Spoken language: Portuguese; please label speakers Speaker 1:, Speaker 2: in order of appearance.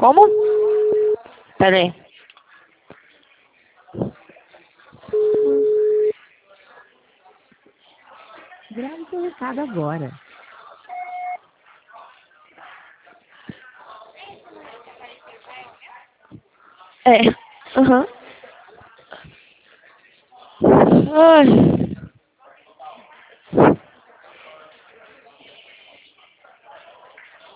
Speaker 1: Como? Pera aí.
Speaker 2: Grave seu recado agora.
Speaker 1: É. Aham. Ai.